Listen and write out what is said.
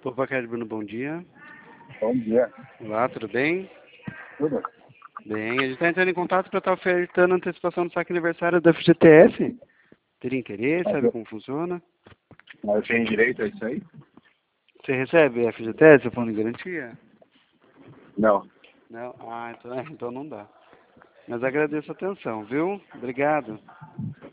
Opa, Bruno, bom dia. Bom dia. Olá, tudo bem? Tudo? Bem, a gente está entrando em contato para estar ofertando antecipação do saque aniversário da FGTS. Teria interesse, sabe como funciona? Mas eu tenho direito a isso aí? Você recebe FGTS, fundo de garantia? Não. Não? Ah, então não dá. Mas agradeço a atenção, viu? Obrigado.